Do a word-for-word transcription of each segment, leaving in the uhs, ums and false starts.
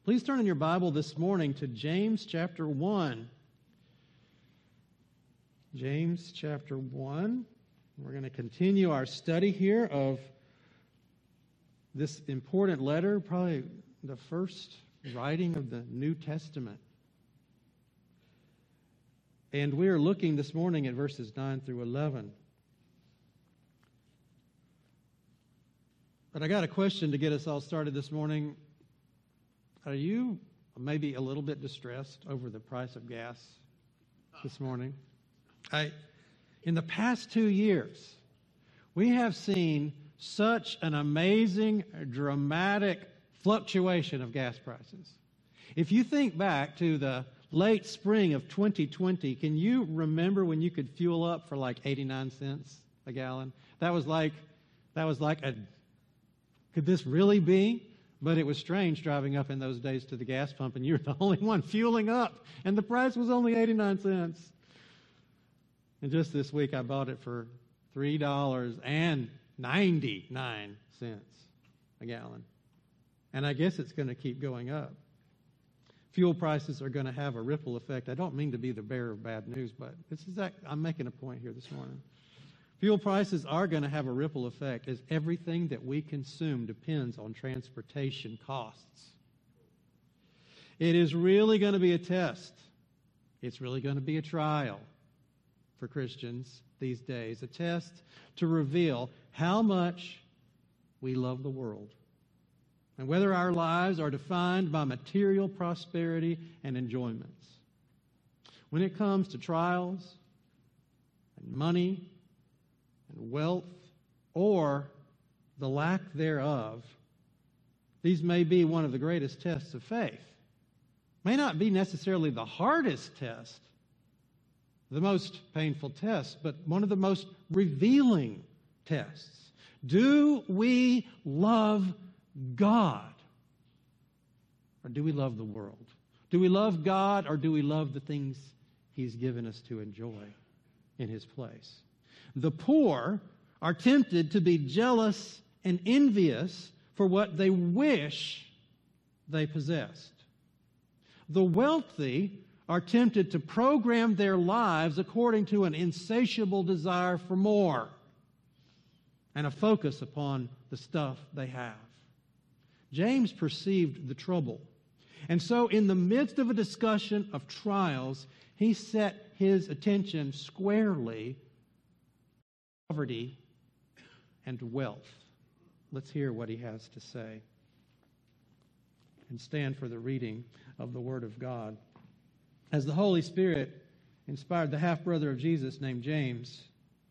Please turn in your Bible this morning to James chapter one. James chapter one. We're going to continue our study here of this important letter, probably the first writing of the New Testament. And we are looking this morning at verses nine through eleven. But I got a question to get us all started this morning. Are you maybe a little bit distressed over the price of gas this morning? I, in the past two years, we have seen such an amazing, dramatic fluctuation of gas prices. If you think back to the late spring of twenty twenty, can you remember when you could fuel up for like eighty-nine cents a gallon? That was like, that was like a, could this really be? But it was strange driving up in those days to the gas pump and you were the only one fueling up and the price was only eighty-nine cents. And just this week I bought it for three dollars and ninety-nine cents a gallon. And I guess it's going to keep going up. Fuel prices are going to have a ripple effect. I don't mean to be the bearer of bad news, but this is that, I'm making a point here this morning. Fuel prices are going to have a ripple effect as everything that we consume depends on transportation costs. It is really going to be a test. It's really going to be a trial for Christians these days, a test to reveal how much we love the world and whether our lives are defined by material prosperity and enjoyments. When it comes to trials and money and wealth, or the lack thereof, these may be one of the greatest tests of faith. May not be necessarily the hardest test, the most painful test, but one of the most revealing tests. Do we love God, or do we love the world? Do we love God, or do we love the things He's given us to enjoy in His place? The poor are tempted to be jealous and envious for what they wish they possessed. The wealthy are tempted to program their lives according to an insatiable desire for more and a focus upon the stuff they have. James perceived the trouble. And so in the midst of a discussion of trials, he set his attention squarely poverty and wealth. Let's hear what he has to say and stand for the reading of the Word of God. As the Holy Spirit inspired the half-brother of Jesus named James,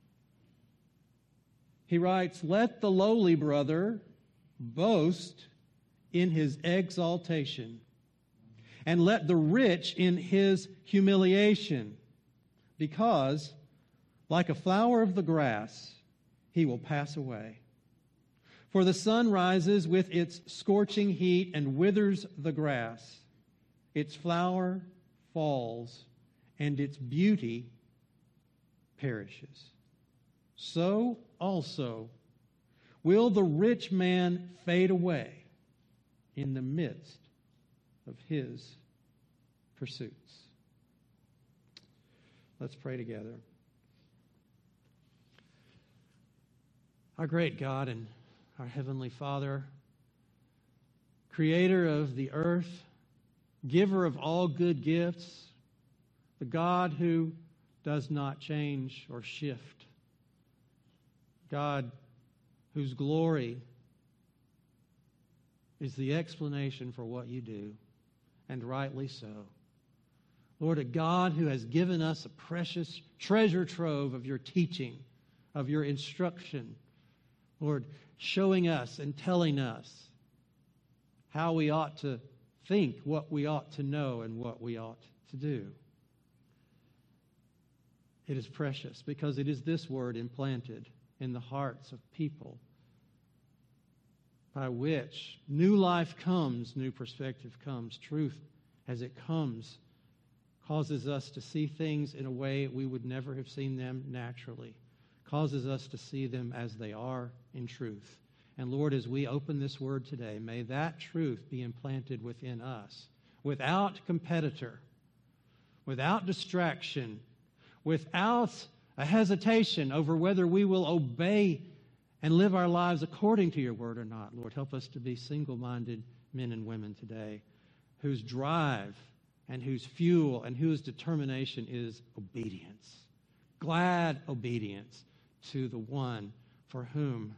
he writes, "Let the lowly brother boast in his exaltation, and let the rich in his humiliation, because like a flower of the grass, he will pass away. For the sun rises with its scorching heat and withers the grass. Its flower falls, and its beauty perishes. So also will the rich man fade away in the midst of his pursuits." Let's pray together. Our great God and our Heavenly Father, Creator of the earth, giver of all good gifts, the God who does not change or shift, God whose glory is the explanation for what you do, and rightly so. Lord, a God who has given us a precious treasure trove of your teaching, of your instruction, Lord, showing us and telling us how we ought to think, what we ought to know, and what we ought to do. It is precious because it is this word implanted in the hearts of people by which new life comes, new perspective comes. Truth, as it comes, causes us to see things in a way we would never have seen them naturally, causes us to see them as they are in truth. And Lord, as we open this word today, may that truth be implanted within us without competitor, without distraction, without a hesitation over whether we will obey and live our lives according to your word or not. Lord, help us to be single-minded men and women today whose drive and whose fuel and whose determination is obedience. Glad obedience to the one for whom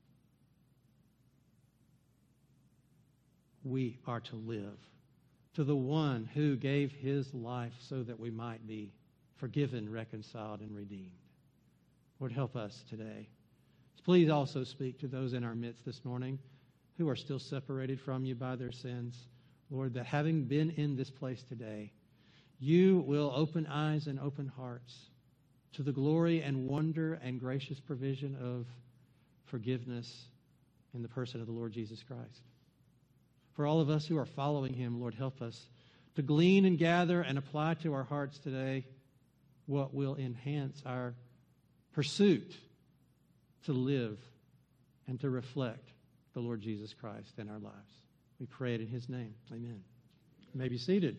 we are to live, to the one who gave his life so that we might be forgiven, reconciled, and redeemed. Lord, help us today. Please also speak to those in our midst this morning who are still separated from you by their sins. Lord, that having been in this place today, you will open eyes and open hearts to the glory and wonder and gracious provision of forgiveness in the person of the Lord Jesus Christ. For all of us who are following him, Lord, help us to glean and gather and apply to our hearts today what will enhance our pursuit to live and to reflect the Lord Jesus Christ in our lives. We pray it in his name. Amen. You may be seated.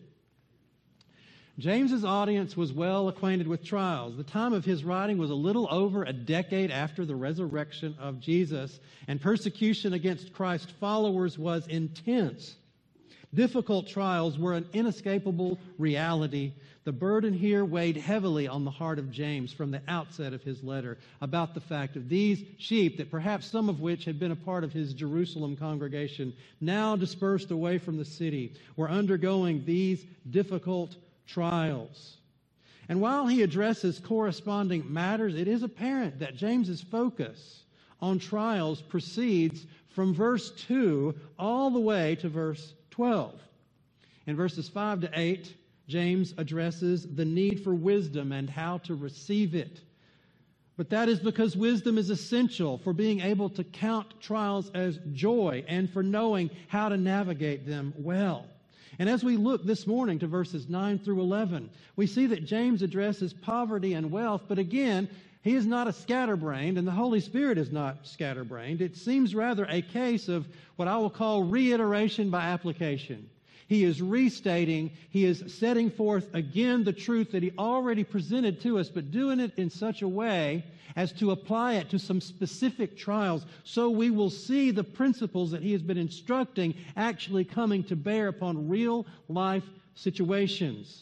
James's audience was well acquainted with trials. The time of his writing was a little over a decade after the resurrection of Jesus, and persecution against Christ's followers was intense. Difficult trials were an inescapable reality. The burden here weighed heavily on the heart of James from the outset of his letter about the fact of these sheep, that perhaps some of which had been a part of his Jerusalem congregation, now dispersed away from the city, were undergoing these difficult trials. And while he addresses corresponding matters, it is apparent that James's focus on trials proceeds from verse two all the way to verse twelve. In verses five to eight, James addresses the need for wisdom and how to receive it. But that is because wisdom is essential for being able to count trials as joy and for knowing how to navigate them well. And as we look this morning to verses nine through eleven, we see that James addresses poverty and wealth, but again, he is not a scatterbrained, and the Holy Spirit is not scatterbrained. It seems rather a case of what I will call reiteration by application. He is restating, he is setting forth again the truth that he already presented to us, but doing it in such a way as to apply it to some specific trials, so we will see the principles that he has been instructing actually coming to bear upon real life situations.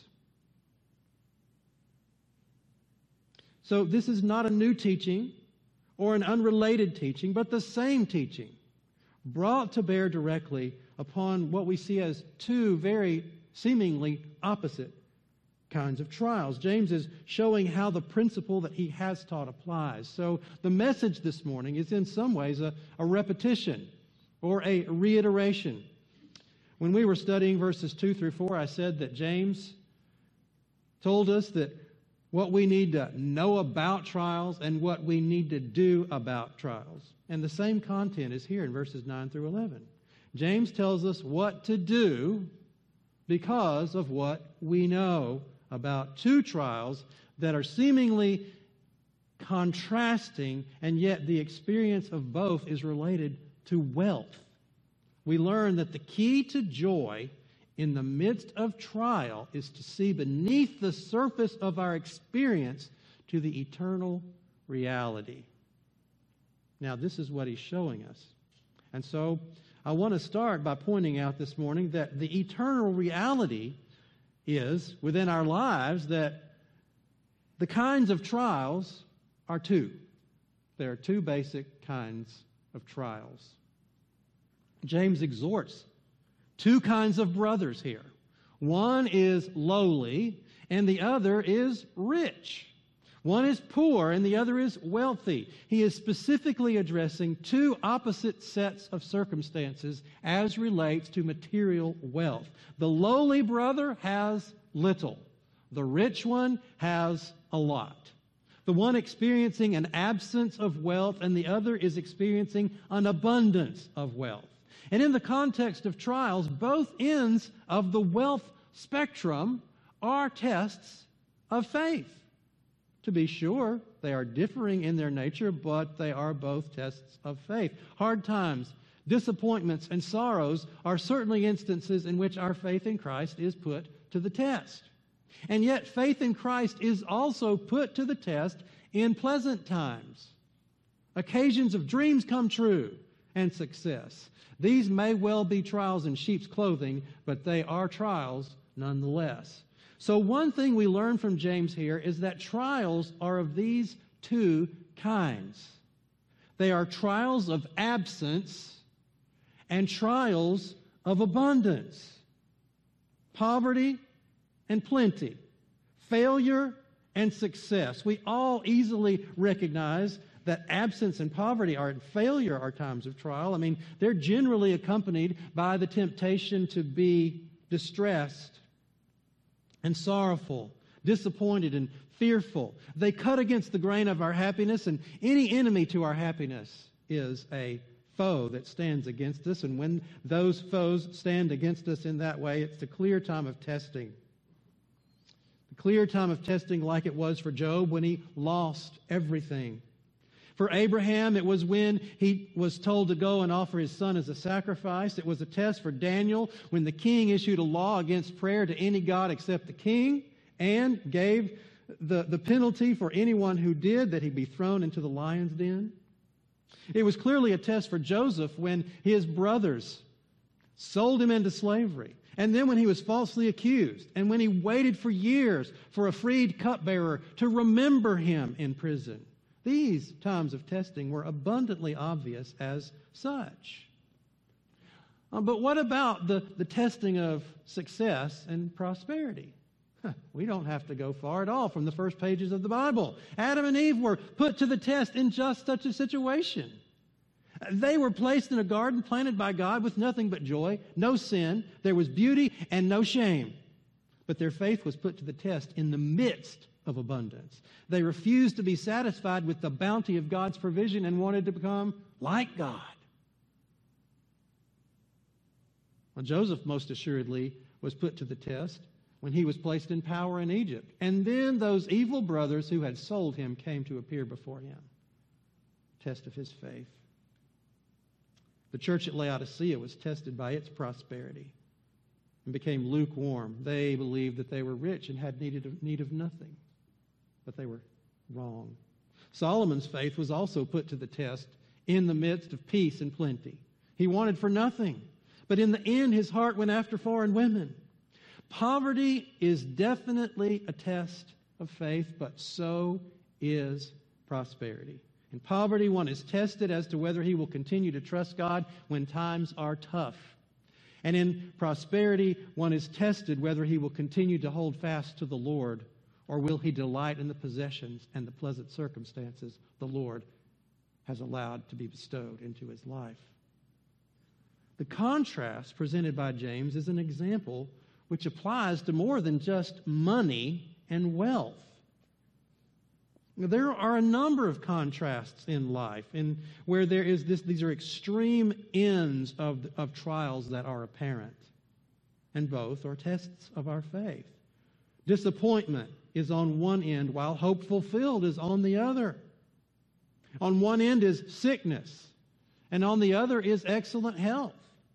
So this is not a new teaching or an unrelated teaching, but the same teaching brought to bear directly upon what we see as two very seemingly opposite kinds of trials. James is showing how the principle that he has taught applies. So the message this morning is in some ways a, a repetition or a reiteration. When we were studying verses two through four, I said that James told us that what we need to know about trials and what we need to do about trials. And the same content is here in verses nine through eleven. James tells us what to do because of what we know about two trials that are seemingly contrasting, and yet the experience of both is related to wealth. We learn that the key to joy in the midst of trial is to see beneath the surface of our experience to the eternal reality. Now, this is what he's showing us. And so I want to start by pointing out this morning that the eternal reality is, within our lives, that the kinds of trials are two. There are two basic kinds of trials. James exhorts two kinds of brothers here. One is lowly, and the other is rich. One is poor, and the other is wealthy. He is specifically addressing two opposite sets of circumstances as relates to material wealth. The lowly brother has little. The rich one has a lot. The one experiencing an absence of wealth, and the other is experiencing an abundance of wealth. And in the context of trials, both ends of the wealth spectrum are tests of faith. To be sure, they are differing in their nature, but they are both tests of faith. Hard times, disappointments, and sorrows are certainly instances in which our faith in Christ is put to the test. And yet, faith in Christ is also put to the test in pleasant times, occasions of dreams come true, and success. These may well be trials in sheep's clothing, but they are trials nonetheless. So one thing we learn from James here is that trials are of these two kinds. They are trials of absence and trials of abundance. Poverty and plenty. Failure and success. We all easily recognize that absence and poverty are failure are times of trial. I mean, they're generally accompanied by the temptation to be distressed and sorrowful, disappointed and fearful. They cut against the grain of our happiness, and any enemy to our happiness is a foe that stands against us. And when those foes stand against us in that way, it's the clear time of testing. The clear time of testing like it was for Job when he lost everything. For Abraham, it was when he was told to go and offer his son as a sacrifice. It was a test for Daniel when the king issued a law against prayer to any god except the king and gave the, the penalty for anyone who did, that he be thrown into the lion's den. It was clearly a test for Joseph when his brothers sold him into slavery. And then when he was falsely accused, and when he waited for years for a freed cupbearer to remember him in prison. These times of testing were abundantly obvious as such. Uh, but what about the, the testing of success and prosperity? Huh, we don't have to go far at all from the first pages of the Bible. Adam and Eve were put to the test in just such a situation. They were placed in a garden planted by God with nothing but joy, no sin. There was beauty and no shame. But their faith was put to the test in the midst of abundance. They refused to be satisfied with the bounty of God's provision and wanted to become like God. Well, Joseph most assuredly was put to the test when he was placed in power in Egypt. And then those evil brothers who had sold him came to appear before him. Test of his faith. The church at Laodicea was tested by its prosperity and became lukewarm. They believed that they were rich and had need of, need of nothing. But they were wrong. Solomon's faith was also put to the test in the midst of peace and plenty. He wanted for nothing, but in the end his heart went after foreign women. Poverty is definitely a test of faith, but so is prosperity. In poverty, one is tested as to whether he will continue to trust God when times are tough. And in prosperity, one is tested whether he will continue to hold fast to the Lord, or will he delight in the possessions and the pleasant circumstances the Lord has allowed to be bestowed into his life. The contrast presented by James is an example which applies to more than just money and wealth. There are a number of contrasts in life in where there is this, these are extreme ends of, of trials that are apparent. And both are tests of our faith. Disappointment is on one end, while hope fulfilled is on the other. On one end is sickness, and on the other is excellent health.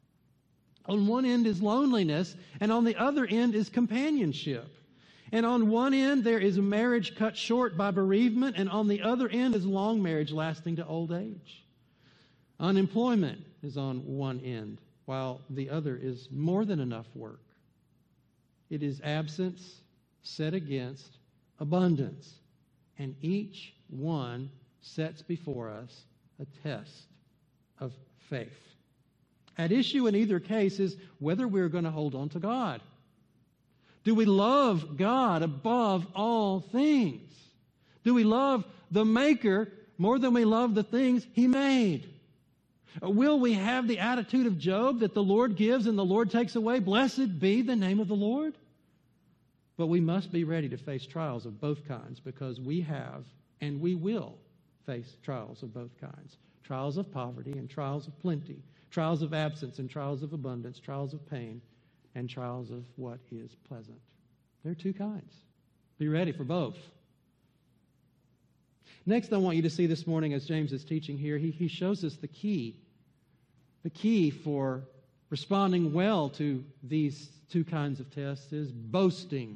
On one end is loneliness, and on the other end is companionship. And on one end there is a marriage cut short by bereavement, and on the other end is long marriage lasting to old age. Unemployment is on one end, while the other is more than enough work. It is absence set against abundance, and each one sets before us a test of faith. At issue in either case is whether we're going to hold on to God. Do we love God above all things? Do we love the Maker more than we love the things He made? Will we have the attitude of Job that the Lord gives and the Lord takes away? Blessed be the name of the Lord. But we must be ready to face trials of both kinds, because we have and we will face trials of both kinds. Trials of poverty and trials of plenty. Trials of absence and trials of abundance. Trials of pain and trials of what is pleasant. There are two kinds. Be ready for both. Next, I want you to see this morning, as James is teaching here, he, he shows us the key. The key for responding well to these two kinds of tests is boasting.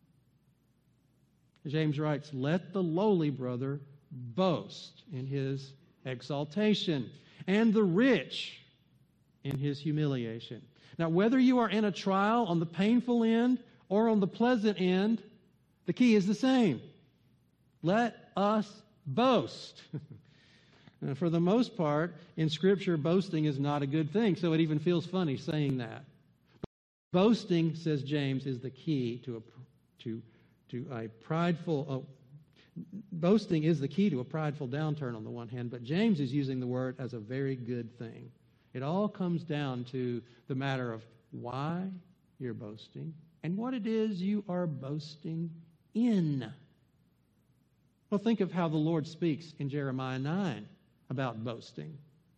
James writes, "Let the lowly brother boast in his exaltation, and the rich in his humiliation." Now, whether you are in a trial on the painful end or on the pleasant end, the key is the same. Let us boast. And for the most part, in Scripture, boasting is not a good thing, so it even feels funny saying that. Boasting, says James, is the key to a, to, to a prideful... Oh, boasting is the key to a prideful downturn on the one hand, but James is using the word as a very good thing. It all comes down to the matter of why you're boasting and what it is you are boasting in. Well, think of how the Lord speaks in Jeremiah nine about boasting.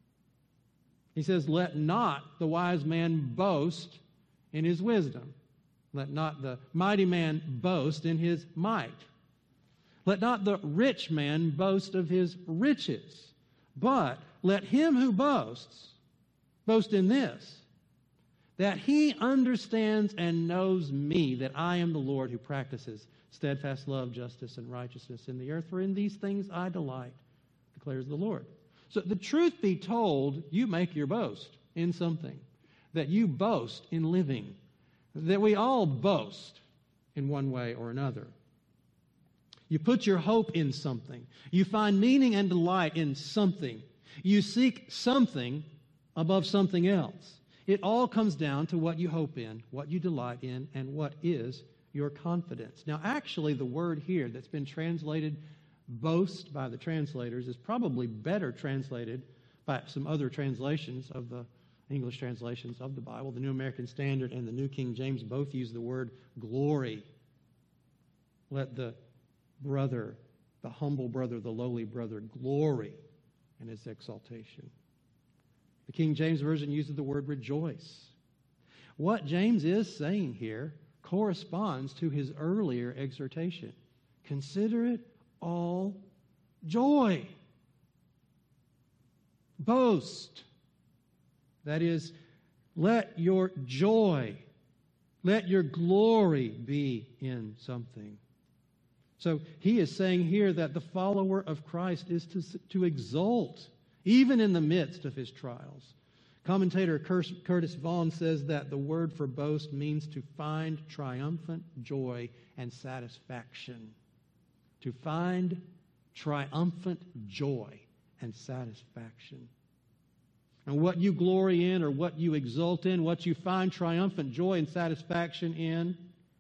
He says, "Let not the wise man boast in his wisdom. Let not the mighty man boast in his might. Let not the rich man boast of his riches. But let him who boasts boast in this, that he understands and knows me, that I am the Lord who practices steadfast love, justice, and righteousness in the earth. For in these things I delight, declares the Lord." So the truth be told, you make your boast in something. That you boast in living. That we all boast in one way or another. You put your hope in something. You find meaning and delight in something. You seek something above something else. It all comes down to what you hope in, what you delight in, and what is your confidence. Now, actually, the word here that's been translated boast by the translators is probably better translated by some other translations of the English translations of the Bible. The New American Standard and the New King James both use the word glory. Let the brother, the humble brother, the lowly brother, glory in his exaltation. The King James Version uses the word rejoice. What James is saying here corresponds to his earlier exhortation. Consider it all joy. Boast. That is, let your joy, let your glory be in something. So he is saying here that the follower of Christ is to, to exult, even in the midst of his trials. Commentator Curtis Vaughan says that the word for boast means to find triumphant joy and satisfaction. To find triumphant joy and satisfaction. And what you glory in or what you exult in, what you find triumphant joy and satisfaction in,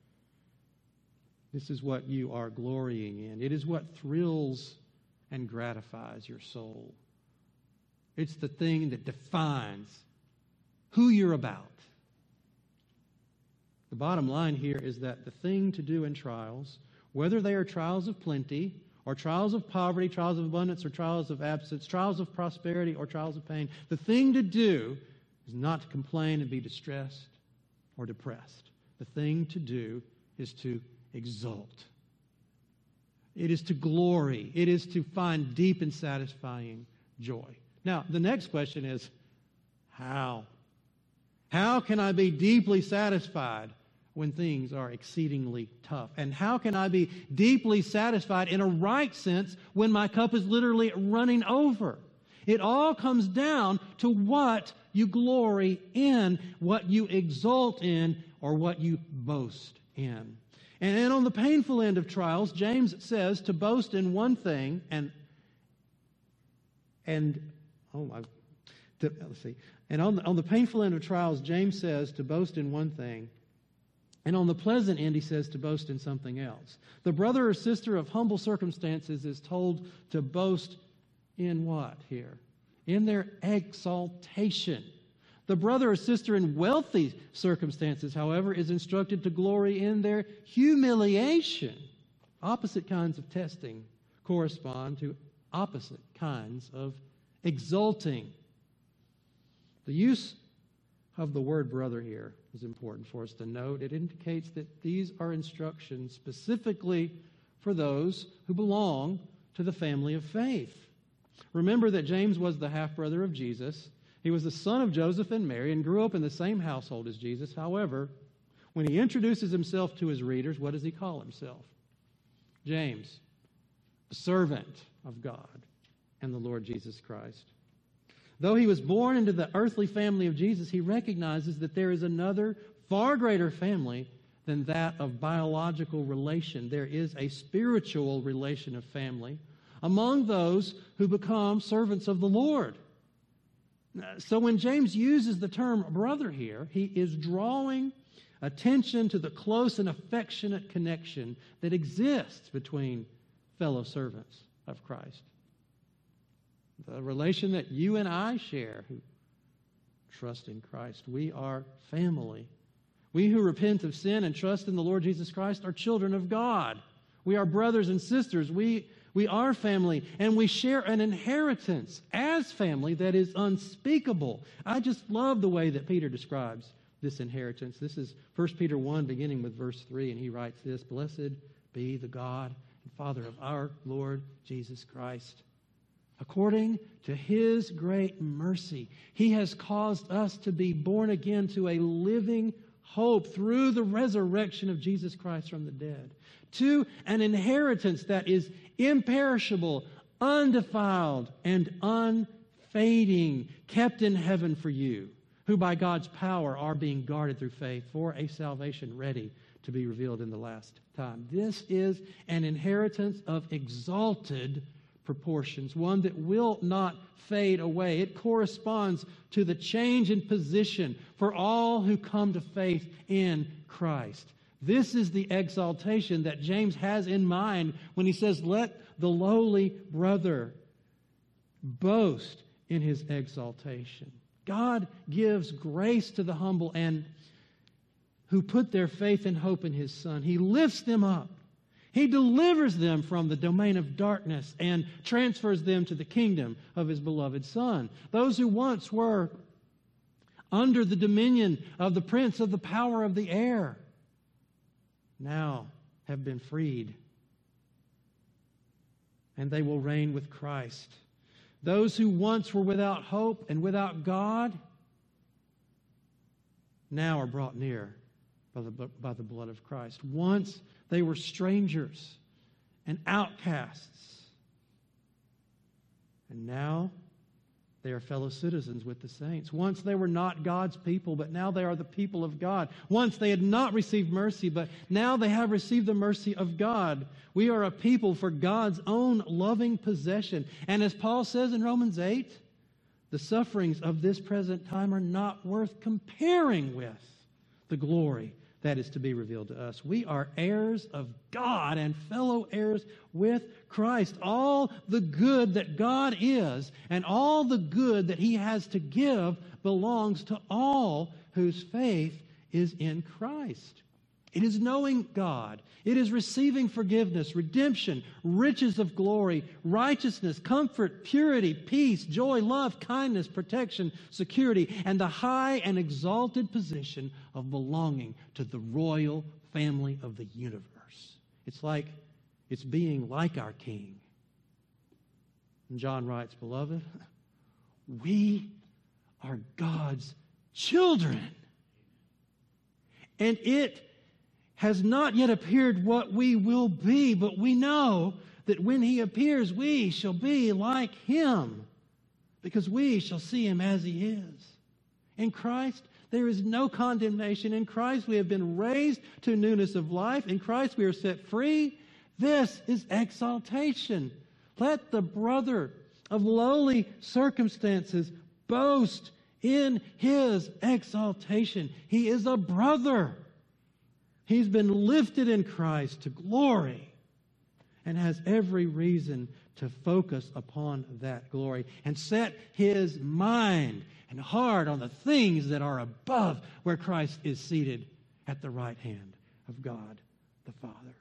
this is what you are glorying in. It is what thrills and gratifies your soul. It's the thing that defines who you're about. The bottom line here is that the thing to do in trials, whether they are trials of plenty or trials of poverty, trials of abundance or trials of absence, trials of prosperity or trials of pain, the thing to do is not to complain and be distressed or depressed. The thing to do is to exult. It is to glory. It is to find deep and satisfying joy. Now, the next question is, how? How can I be deeply satisfied when things are exceedingly tough? And how can I be deeply satisfied in a right sense when my cup is literally running over? It all comes down to what you glory in, what you exult in, or what you boast in. And, and on the painful end of trials, James says to boast in one thing and and oh my to, let's see. And on the, on the painful end of trials, James says to boast in one thing. And on the pleasant end, he says to boast in something else. The brother or sister of humble circumstances is told to boast in what here? In their exaltation. The brother or sister in wealthy circumstances, however, is instructed to glory in their humiliation. Opposite kinds of testing correspond to opposite kinds of exulting. The use of the word brother here is important for us to note. It indicates that these are instructions specifically for those who belong to the family of faith. Remember that James was the half-brother of Jesus. He was the son of Joseph and Mary and grew up in the same household as Jesus. However, when he introduces himself to his readers, what does he call himself? James, a servant of God and the Lord Jesus Christ. Though he was born into the earthly family of Jesus, he recognizes that there is another far greater family than that of biological relation. There is a spiritual relation of family among those who become servants of the Lord. So when James uses the term brother here, he is drawing attention to the close and affectionate connection that exists between fellow servants of Christ. The relation that you and I share who trust in Christ. We are family. We who repent of sin and trust in the Lord Jesus Christ are children of God. We are brothers and sisters. We, we are family, and we share an inheritance as family that is unspeakable. I just love the way that Peter describes this inheritance. This is First Peter one, beginning with verse three, and he writes this: Blessed be the God and Father of our Lord Jesus Christ. According to his great mercy, he has caused us to be born again to a living hope through the resurrection of Jesus Christ from the dead, to an inheritance that is imperishable, undefiled, and unfading, kept in heaven for you, who by God's power are being guarded through faith for a salvation ready to be revealed in the last time. This is an inheritance of exalted proportions, one that will not fade away. It corresponds to the change in position for all who come to faith in Christ. This is the exaltation that James has in mind when he says, let the lowly brother boast in his exaltation. God gives grace to the humble and who put their faith and hope in his Son. He lifts them up. He delivers them from the domain of darkness and transfers them to the kingdom of his beloved Son. Those who once were under the dominion of the prince of the power of the air now have been freed, and they will reign with Christ. Those who once were without hope and without God now are brought near by the, by the blood of Christ. Once they were strangers and outcasts, and now they are fellow citizens with the saints. Once they were not God's people, but now they are the people of God. Once they had not received mercy, but now they have received the mercy of God. We are a people for God's own loving possession. And as Paul says in Romans eight, the sufferings of this present time are not worth comparing with the glory that is to be revealed to us. We are heirs of God and fellow heirs with Christ. All the good that God is and all the good that he has to give belongs to all whose faith is in Christ. It is knowing God. It is receiving forgiveness, redemption, riches of glory, righteousness, comfort, purity, peace, joy, love, kindness, protection, security, and the high and exalted position of belonging to the royal family of the universe. It's like, it's being like our King. And John writes, Beloved, we are God's children. And it has not yet appeared what we will be, but we know that when he appears, we shall be like him, because we shall see him as he is. In Christ, there is no condemnation. In Christ, we have been raised to newness of life. In Christ, we are set free. This is exaltation. Let the brother of lowly circumstances boast in his exaltation. He is a brother. He's been lifted in Christ to glory and has every reason to focus upon that glory and set his mind and heart on the things that are above, where Christ is seated at the right hand of God the Father.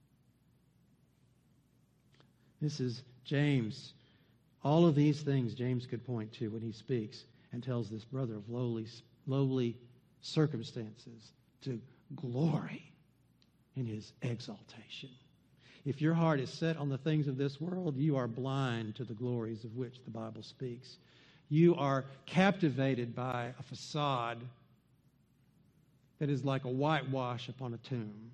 This is James. All of these things James could point to when he speaks and tells this brother of lowly, lowly circumstances to glory in his exaltation. If your heart is set on the things of this world, you are blind to the glories of which the Bible speaks. You are captivated by a facade that is like a whitewash upon a tomb.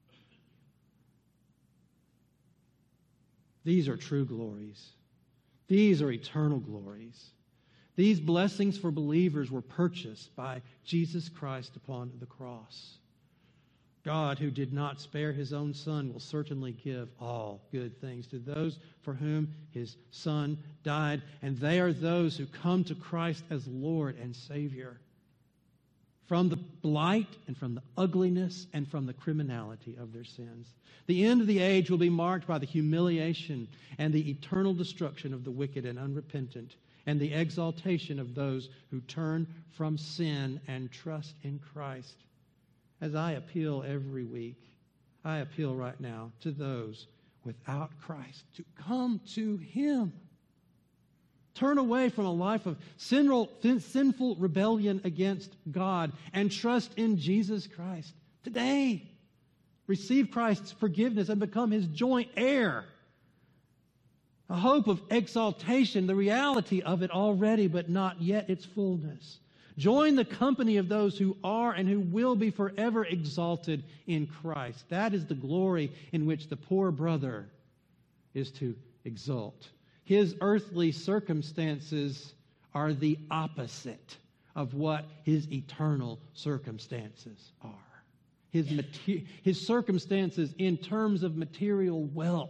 These are true glories. These are eternal glories. These blessings for believers were purchased by Jesus Christ upon the cross. God, who did not spare his own Son, will certainly give all good things to those for whom his Son died. And they are those who come to Christ as Lord and Savior from the blight and from the ugliness and from the criminality of their sins. The end of the age will be marked by the humiliation and the eternal destruction of the wicked and unrepentant, and the exaltation of those who turn from sin and trust in Christ. As I appeal every week, I appeal right now to those without Christ to come to him. Turn away from a life of sinful, sinful rebellion against God and trust in Jesus Christ. Today, receive Christ's forgiveness and become his joint heir. A hope of exaltation, the reality of it already, but not yet its fullness. Join the company of those who are and who will be forever exalted in Christ. That is the glory in which the poor brother is to exult. His earthly circumstances are the opposite of what his eternal circumstances are. His, mater- his circumstances in terms of material wealth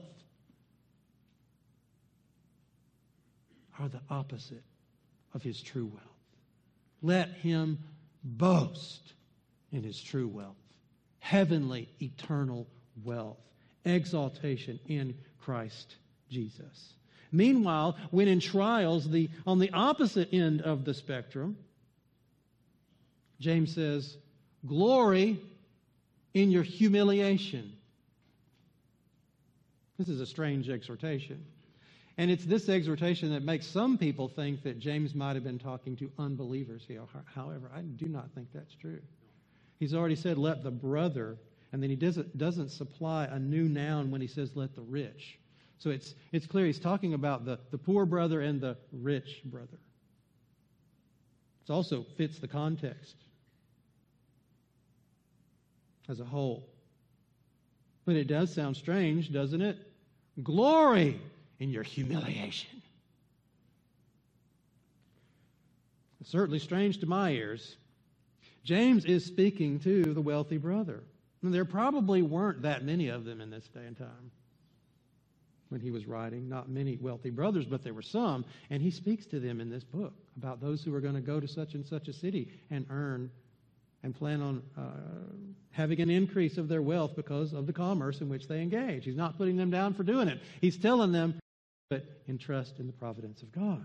are the opposite of his true wealth. Let him boast in his true wealth, heavenly, eternal wealth, exaltation in Christ Jesus. Meanwhile, when in trials, the on the opposite end of the spectrum, James says, glory in your humiliation. This is a strange exhortation. And it's this exhortation that makes some people think that James might have been talking to unbelievers here. However, I do not think that's true. He's already said, let the brother, and then he doesn't, doesn't supply a new noun when he says, let the rich. So it's it's clear he's talking about the, the poor brother and the rich brother. It also fits the context as a whole. But it does sound strange, doesn't it? Glory in your humiliation. It's certainly strange to my ears. James is speaking to the wealthy brother. And there probably weren't that many of them in this day and time when he was writing. Not many wealthy brothers, but there were some. And he speaks to them in this book about those who are going to go to such and such a city and earn and plan on uh, having an increase of their wealth because of the commerce in which they engage. He's not putting them down for doing it. He's telling them, but entrust in the providence of God.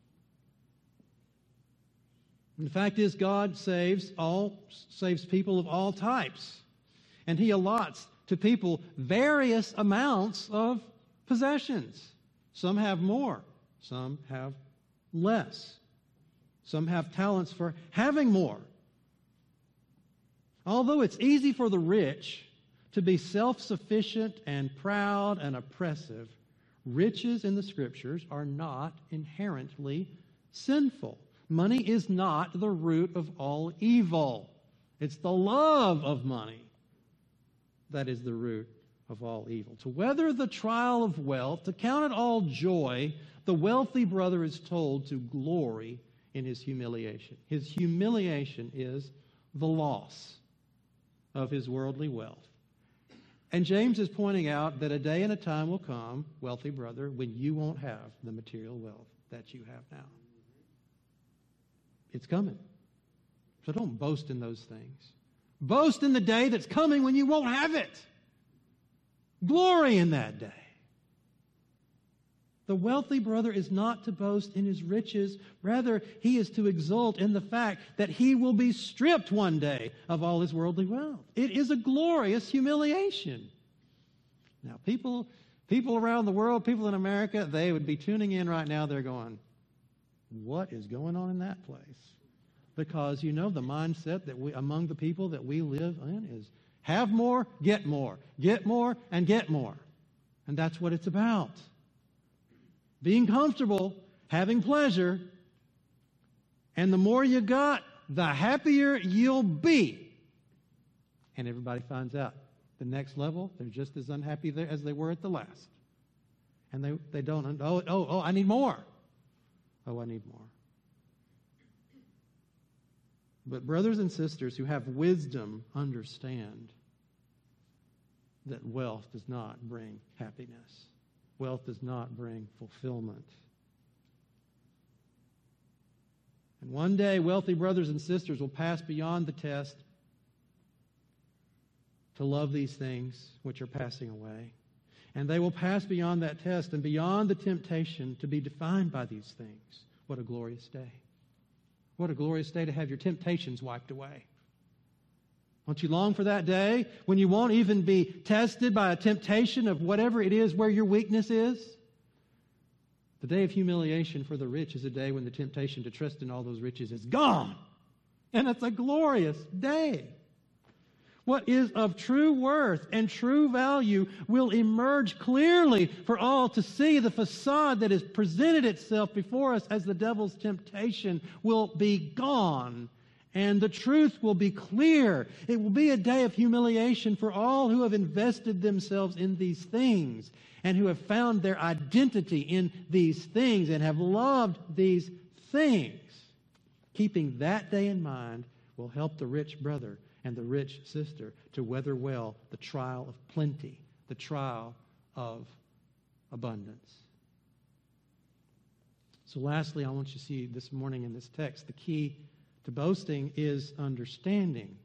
And the fact is, God saves all saves people of all types. And he allots to people various amounts of possessions. Some have more. Some have less. Some have talents for having more. Although it's easy for the rich to be self-sufficient and proud and oppressive, riches in the Scriptures are not inherently sinful. Money is not the root of all evil. It's the love of money that is the root of all evil. To weather the trial of wealth, to count it all joy, the wealthy brother is told to glory in his humiliation. His humiliation is the loss of his worldly wealth. And James is pointing out that a day and a time will come, wealthy brother, when you won't have the material wealth that you have now. It's coming. So don't boast in those things. Boast in the day that's coming when you won't have it. Glory in that day. The wealthy brother is not to boast in his riches. Rather, he is to exult in the fact that he will be stripped one day of all his worldly wealth. It is a glorious humiliation. Now, people, people around the world, people in America, they would be tuning in right now. They're going, what is going on in that place? Because, you know, the mindset that we, among the people that we live in is have more, get more, get more, and get more. And that's what it's about. Being comfortable, having pleasure, and the more you got, the happier you'll be. And everybody finds out the next level, they're just as unhappy there as they were at the last. And they, they don't, oh, oh, oh, I need more. Oh, I need more. But brothers and sisters who have wisdom understand that wealth does not bring happiness. Wealth does not bring fulfillment. And one day, wealthy brothers and sisters will pass beyond the test to love these things which are passing away. And they will pass beyond that test and beyond the temptation to be defined by these things. What a glorious day. What a glorious day to have your temptations wiped away. Don't you long for that day when you won't even be tested by a temptation of whatever it is where your weakness is? The day of humiliation for the rich is a day when the temptation to trust in all those riches is gone. And it's a glorious day. What is of true worth and true value will emerge clearly for all to see. The facade that has presented itself before us as the devil's temptation will be gone, and the truth will be clear. It will be a day of humiliation for all who have invested themselves in these things and who have found their identity in these things and have loved these things. Keeping that day in mind will help the rich brother and the rich sister to weather well the trial of plenty, the trial of abundance. So lastly, I want you to see this morning in this text, the key to boasting is understanding.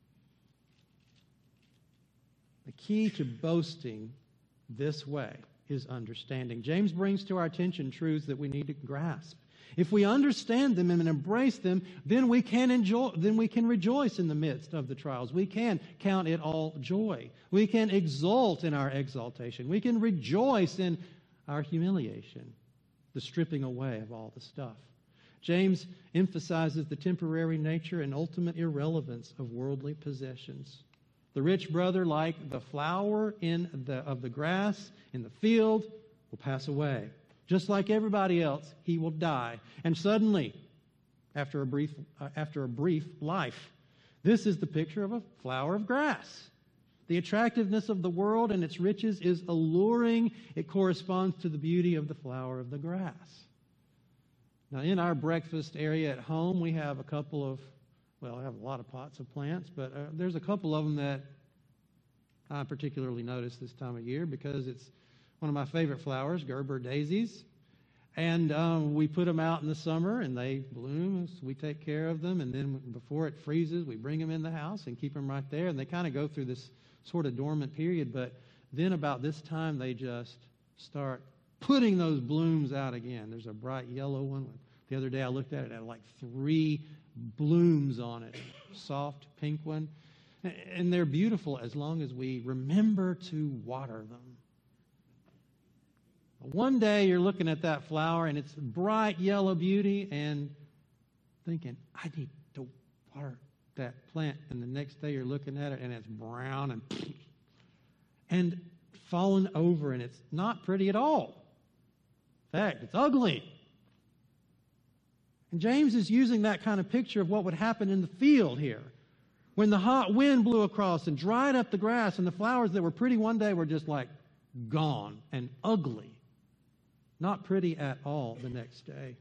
The key to boasting this way is understanding. James brings to our attention truths that we need to grasp. If we understand them and embrace them, then we can enjoy, then we can rejoice in the midst of the trials. We can count it all joy. We can exult in our exaltation. We can rejoice in our humiliation, the stripping away of all the stuff. James emphasizes the temporary nature and ultimate irrelevance of worldly possessions. The rich brother, like the flower in the, of the grass in the field, will pass away. Just like everybody else, he will die. And suddenly, after a brief, uh, after a brief life, this is the picture of a flower of grass. The attractiveness of the world and its riches is alluring. It corresponds to the beauty of the flower of the grass. Now, in our breakfast area at home, we have a couple of, well, I have a lot of pots of plants, but uh, there's a couple of them that I particularly notice this time of year because it's one of my favorite flowers, Gerber daisies. And um, we put them out in the summer, and they bloom. So we take care of them. And then before it freezes, we bring them in the house and keep them right there. And they kind of go through this sort of dormant period. But then about this time, they just start putting those blooms out again. There's a bright yellow one. The other day I looked at it, it had like three blooms on it. Soft pink one. And they're beautiful as long as we remember to water them. One day you're looking at that flower and it's bright yellow beauty and thinking, I need to water that plant. And the next day you're looking at it and it's brown and and fallen over and it's not pretty at all. In fact, it's ugly. And James is using that kind of picture of what would happen in the field here. When the hot wind blew across and dried up the grass and the flowers that were pretty one day were just like gone and ugly. Not pretty at all the next day.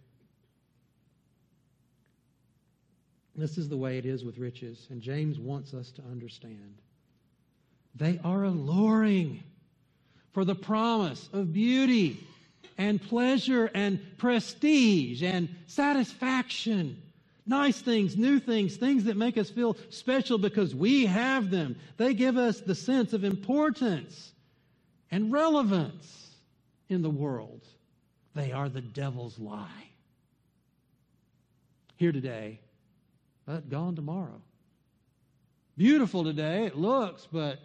This is the way it is with riches, and James wants us to understand. They are alluring for the promise of beauty and pleasure and prestige and satisfaction. Nice things, new things, things that make us feel special because we have them. They give us the sense of importance and relevance in the world. They are the devil's lie. Here today, but gone tomorrow. Beautiful today, it looks, but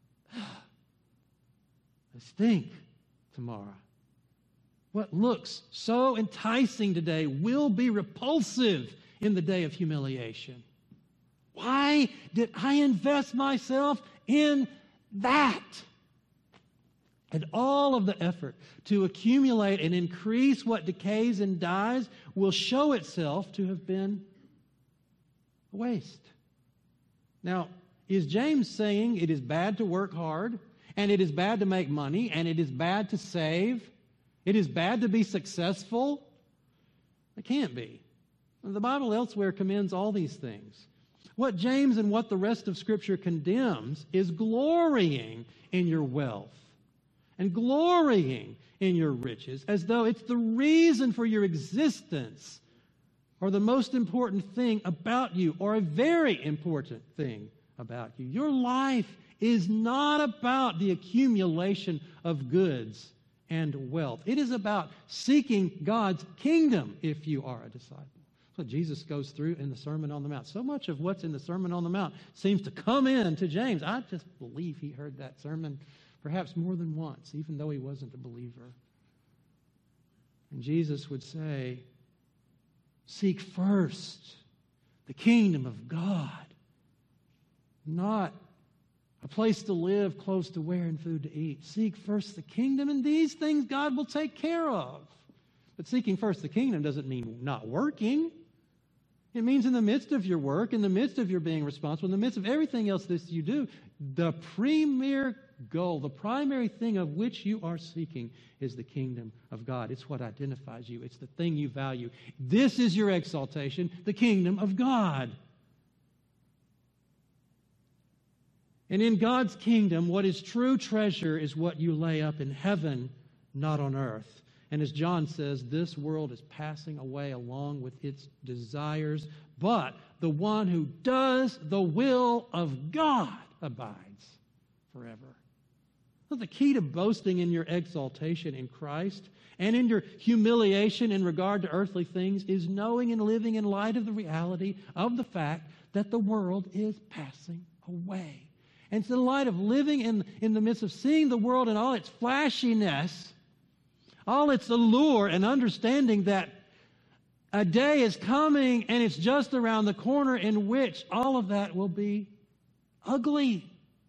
they stink tomorrow. What looks so enticing today will be repulsive in the day of humiliation. Why did I invest myself in that? And all of the effort to accumulate and increase what decays and dies will show itself to have been a waste. Now, is James saying it is bad to work hard, and it is bad to make money, and it is bad to save? It is bad to be successful? It can't be. The Bible elsewhere commends all these things. What James and what the rest of Scripture condemns is glorying in your wealth and glorying in your riches as though it's the reason for your existence or the most important thing about you or a very important thing about you. Your life is not about the accumulation of goods and wealth. It is about seeking God's kingdom if you are a disciple. That's what Jesus goes through in the Sermon on the Mount. So much of what's in the Sermon on the Mount seems to come in to James. I just believe he heard that sermon perhaps more than once, even though he wasn't a believer. And Jesus would say, seek first the kingdom of God, not a place to live close to where and food to eat. Seek first the kingdom, and these things God will take care of. But seeking first the kingdom doesn't mean not working. It means in the midst of your work, in the midst of your being responsible, in the midst of everything else that you do, the premier goal, the primary thing of which you are seeking is the kingdom of God. It's what identifies you. It's the thing you value. This is your exaltation, the kingdom of God. And in God's kingdom, what is true treasure is what you lay up in heaven, not on earth. And as John says, this world is passing away along with its desires, but the one who does the will of God abides forever. So the key to boasting in your exaltation in Christ and in your humiliation in regard to earthly things is knowing and living in light of the reality of the fact that the world is passing away. And it's in light of living in, in the midst of seeing the world in all its flashiness, all its allure, and understanding that a day is coming and it's just around the corner in which all of that will be ugly.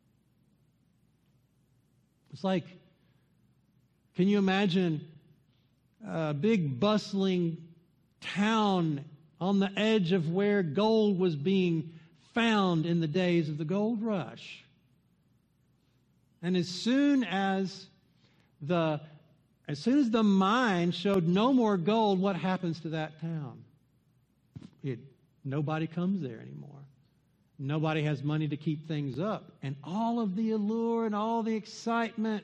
It's like, can you imagine a big bustling town on the edge of where gold was being found in the days of the gold rush? And as soon as the as soon as the mine showed no more gold, what happens to that town? It, nobody comes there anymore. Nobody has money to keep things up. And all of the allure and all the excitement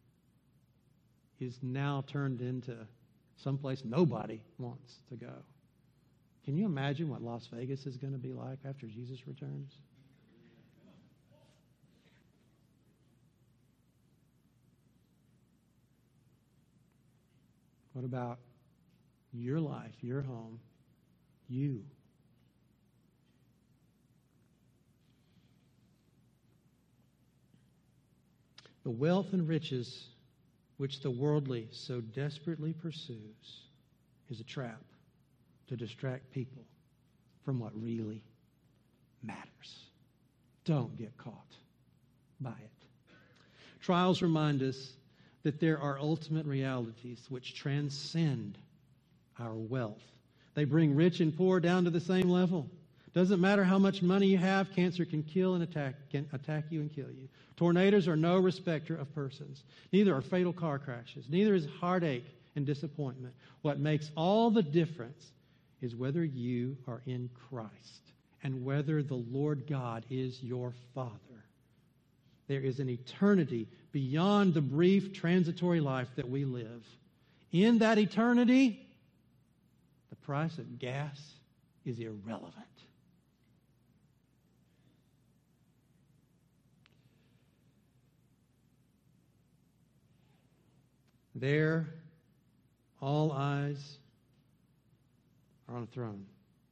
is now turned into someplace nobody wants to go. Can you imagine what Las Vegas is going to be like after Jesus returns? What about your life, your home, you? The wealth and riches which the worldly so desperately pursues is a trap to distract people from what really matters. Don't get caught by it. Trials remind us that there are ultimate realities which transcend our wealth. They bring rich and poor down to the same level. Doesn't matter how much money you have, cancer can kill and attack, can attack you and kill you. Tornadoes are no respecter of persons. Neither are fatal car crashes. Neither is heartache and disappointment. What makes all the difference is whether you are in Christ and whether the Lord God is your Father. There is an eternity beyond the brief transitory life that we live. In that eternity, the price of gas is irrelevant. There, all eyes are on a throne,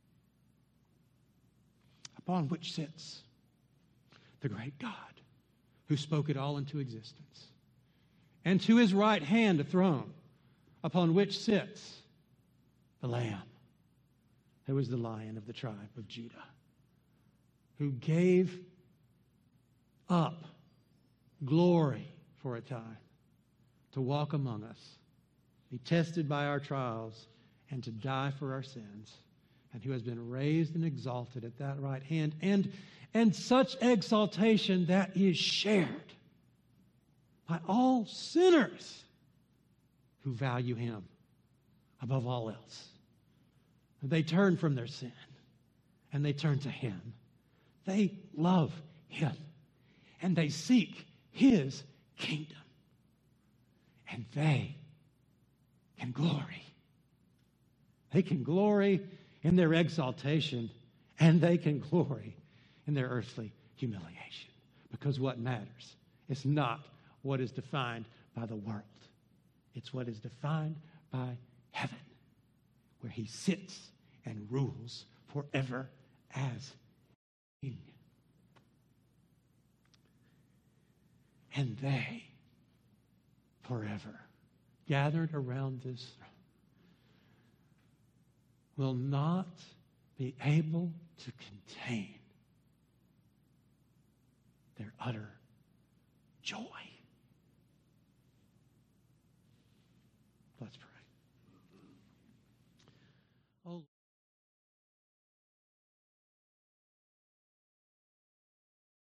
upon which sits the great God, who spoke it all into existence. And to his right hand a throne, upon which sits the Lamb, who is the Lion of the tribe of Judah, who gave up glory for a time to walk among us, be tested by our trials, and to die for our sins, and who has been raised and exalted at that right hand, and, and such exaltation that is shared by all sinners who value him above all else. They turn from their sin, and they turn to him. They love him, and they seek his kingdom. And they can glory. They can glory in their exaltation, and they can glory in their earthly humiliation. Because what matters is not what is defined by the world. It's what is defined by heaven, where he sits and rules forever as king. And they, forever, gathered around this throne, will not be able to contain their utter joy. Let's pray.